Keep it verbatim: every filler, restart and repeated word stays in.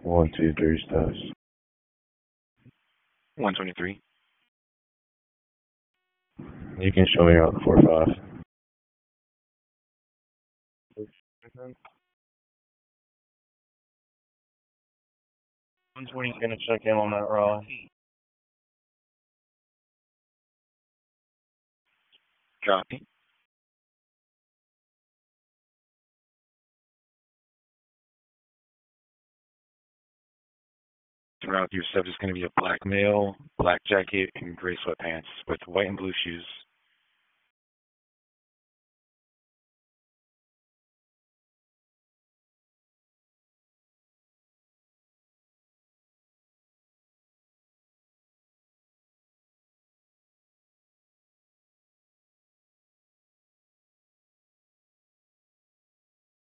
One, two, three, stars. one twenty-three. You can show me around the four five. one twenty is going to check in on that raw. Copy. Throughout your stuff is going to be a black male, black jacket, and gray sweatpants with white and blue shoes.